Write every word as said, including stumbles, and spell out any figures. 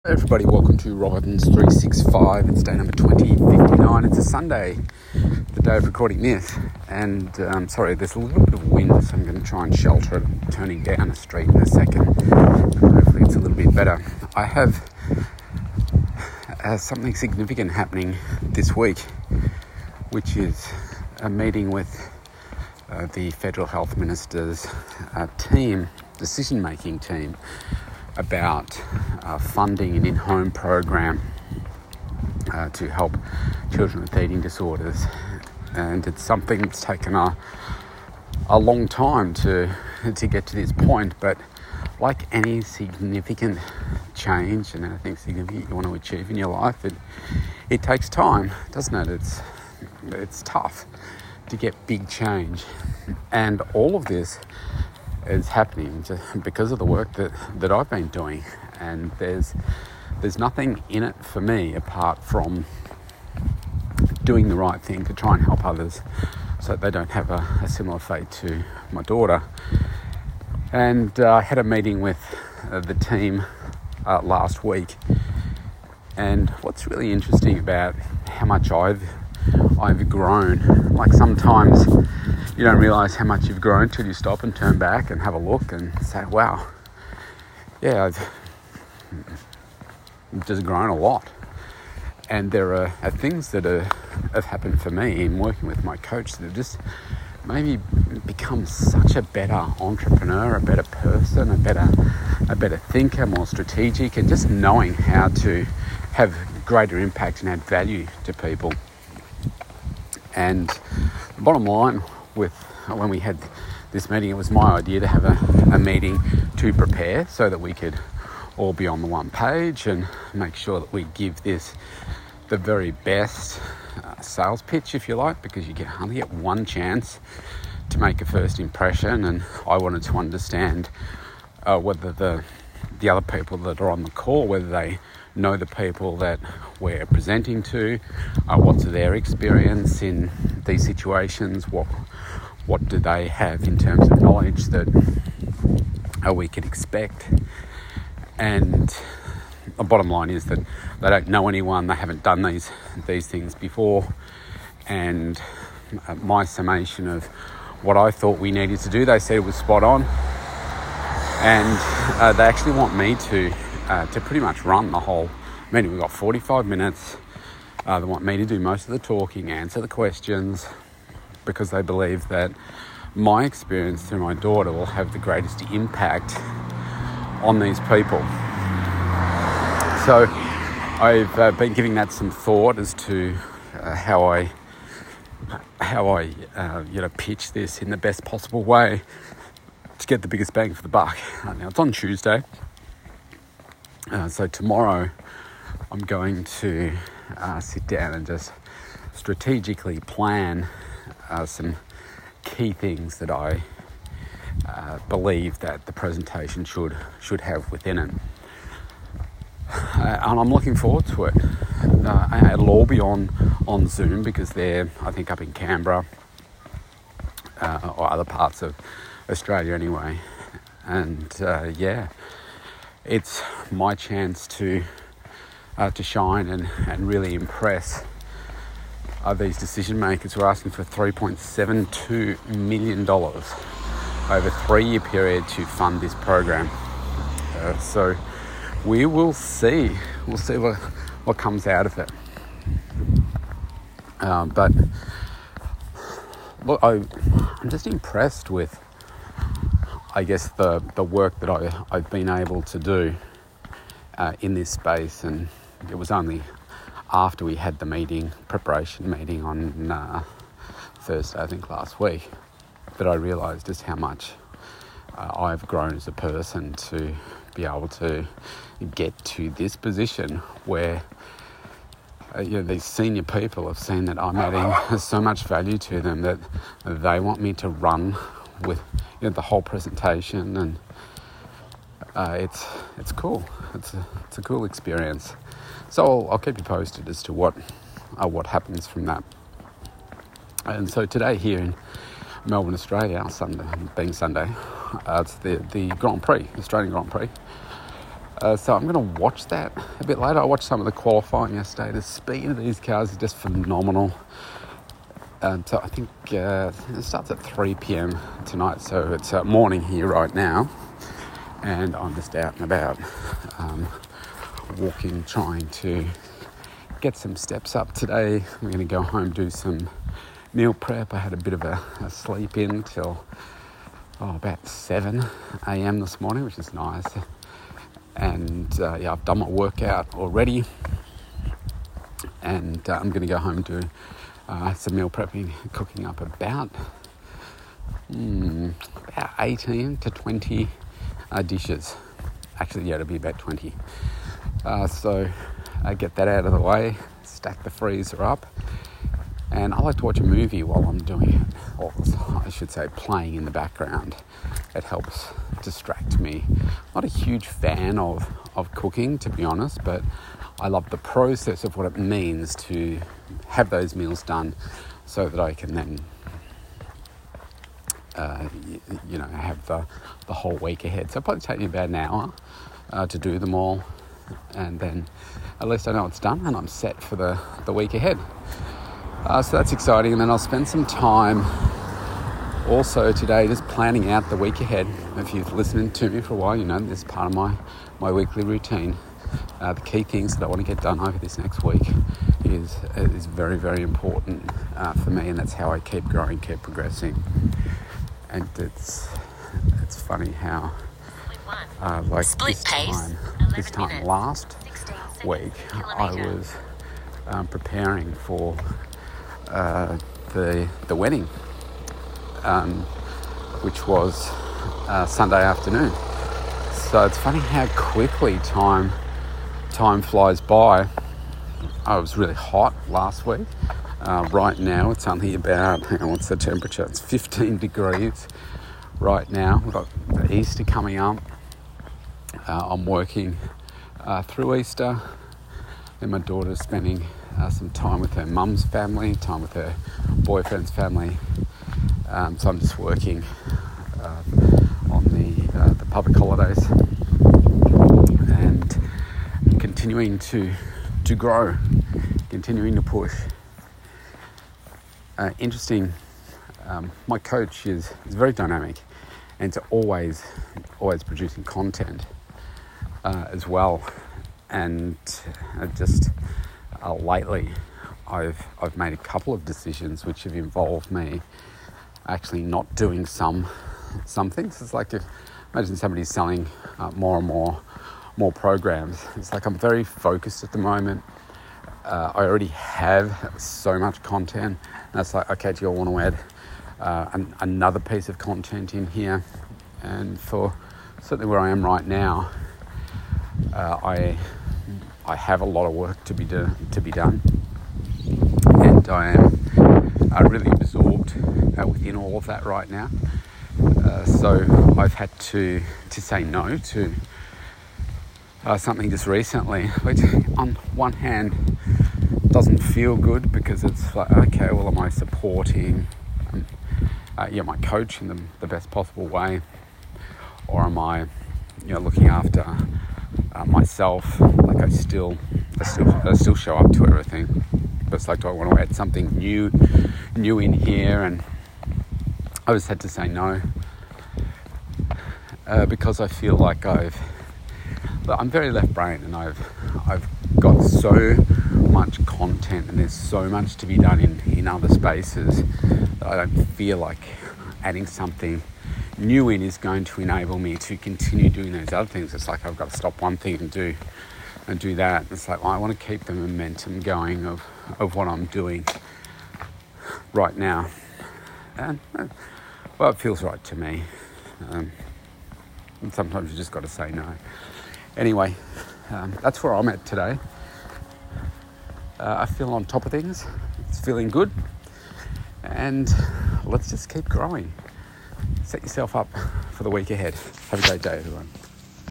Hey everybody, welcome to Robbins three sixty-five. It's day number twenty fifty-nine. It's a Sunday, the day of recording this. And um, sorry, there's a little bit of wind, so I'm going to try and shelter it. I'm turning down a street in a second. And hopefully it's a little bit better. I have uh, something significant happening this week, which is a meeting with uh, the Federal Health Minister's uh, team, decision-making team, about uh, funding an in-home program uh, to help children with eating disorders. And it's something that's taken a, a long time to to get to this point, but like any significant change and anything significant you want to achieve in your life, it it takes time, doesn't it? It's it's tough to get big change, and all of this is happening because of the work that, that I've been doing, and there's there's nothing in it for me apart from doing the right thing to try and help others so that they don't have a, a similar fate to my daughter. And uh, I had a meeting with uh, the team uh, last week, and what's really interesting about how much I've I've grown, like sometimes you don't realise how much you've grown till you stop and turn back and have a look and say, wow, yeah, I've just grown a lot. And there are, are things that are, have happened for me in working with my coach that have just maybe become such a better entrepreneur, a better person, a better, a better thinker, more strategic, and just knowing how to have greater impact and add value to people. And the bottom line with when we had this meeting, it was my idea to have a, a meeting to prepare so that we could all be on the one page and make sure that we give this the very best uh, sales pitch, if you like, because you get only get one chance to make a first impression. And I wanted to understand uh, whether the the other people that are on the call, whether they know the people that we're presenting to, uh, what's their experience in these situations, what what do they have in terms of knowledge that uh, we could expect. And the bottom line is that they don't know anyone, they haven't done these these things before, and uh, my summation of what I thought we needed to do, they said it was spot on, and uh, they actually want me to uh, to pretty much run the whole meeting. We've got forty-five minutes. Uh, they want me to do most of the talking, answer the questions, because they believe that my experience through my daughter will have the greatest impact on these people. So I've uh, been giving that some thought as to uh, how I how I uh, you know pitch this in the best possible way to get the biggest bang for the buck. Uh, now it's on Tuesday, uh, so tomorrow I'm going to uh, sit down and just strategically plan uh, some key things that I uh, believe that the presentation should should have within it. Uh, and I'm looking forward to it. Uh, it'll all be on, on Zoom because they're, I think, up in Canberra uh, or other parts of Australia anyway. And uh, yeah, it's my chance to uh, to shine and, and really impress uh, these decision makers. We're asking for three point seven two million dollars over a three-year period to fund this program. Uh, so we will see. We'll see what, what comes out of it. Uh, but look, I, I'm just impressed with, I guess, the, the work that I, I've been able to do uh, in this space. And it was only after we had the meeting, preparation meeting on uh, Thursday, I think last week, that I realised just how much uh, I've grown as a person to be able to get to this position where uh, you know, these senior people have seen that I'm adding so much value to them that they want me to run with you know, the whole presentation, and uh, it's it's cool. It's a, it's a cool experience. So I'll, I'll keep you posted as to what uh, what happens from that. And so today here in Melbourne, Australia, Sunday, being Sunday, uh, it's the, the Grand Prix, Australian Grand Prix. Uh, so I'm going to watch that a bit later. I watched some of the qualifying yesterday. The speed of these cars is just phenomenal. Um, so I think uh, it starts at three p.m. tonight, so it's uh, morning here right now, and I'm just out and about, um, walking, trying to get some steps up today. I'm going to go home, do some meal prep. I had a bit of a, a sleep in till oh, about seven a.m. this morning, which is nice. And uh, yeah, I've done my workout already, and uh, I'm going to go home and do uh, some meal prepping, cooking up about, mm, about eighteen to twenty uh, dishes. Actually, yeah, it'll be about twenty. Uh, so I get that out of the way, stack the freezer up, and I like to watch a movie while I'm doing it, or I should say playing in the background. It helps distract me. Not a huge fan of, of cooking, to be honest, but I love the process of what it means to have those meals done so that I can then, uh, you, you know, have the, the whole week ahead. So it'll probably take me about an hour uh, to do them all, and then at least I know it's done and I'm set for the, the week ahead. Uh, so that's exciting, and then I'll spend some time also today just planning out the week ahead. If you've listened to me for a while, you know this is part of my, my weekly routine. Uh, the key things that I want to get done over this next week is is very, very important uh, for me, and that's how I keep growing, keep progressing. And it's it's funny how uh, like this time, this time last week, I was um, preparing for uh, the the wedding, um, which was uh, Sunday afternoon. So it's funny how quickly time time flies by. I was really hot last week. Uh, right now it's only about, hang on, what's the temperature? It's fifteen degrees right now. We've got the Easter coming up. Uh, I'm working uh, through Easter. Then my daughter's spending uh, some time with her mum's family, time with her boyfriend's family. Um, so I'm just working uh, on the uh, the public holidays and continuing to to grow, continuing to push. Uh, interesting. Um, my coach is, is very dynamic, and it's always always producing content uh, as well. And uh, just uh, lately, I've I've made a couple of decisions which have involved me actually not doing some some things. It's like if imagine somebody's selling uh, more and more more programs. It's like I'm very focused at the moment. Uh, I already have so much content, and it's like, okay, do you want to add uh, an, another piece of content in here? And for certainly where I am right now, uh, I I have a lot of work to be do, to be done, and I am uh, really absorbed uh, within all of that right now. Uh, so I've had to to say no to uh, something just recently, which on one hand doesn't feel good, because it's like, okay, well, am I supporting um, uh, yeah, my coach in the, the best possible way, or am I, you know, looking after uh, myself? Like I still, I still, I still show up to everything, but it's like, do I want to add something new, new in here? And I just had to say no uh, because I feel like I've, I'm very left-brained, and I've, I've got so much content, and there's so much to be done in, in other spaces that I don't feel like adding something new in is going to enable me to continue doing those other things. It's like I've got to stop one thing and do and do that. It's like, well, I want to keep the momentum going of, of what I'm doing right now. And, well, it feels right to me. Um, and sometimes you just got to say no. Anyway, um, that's where I'm at today. Uh, I feel on top of things. It's feeling good. And let's just keep growing. Set yourself up for the week ahead. Have a great day, everyone.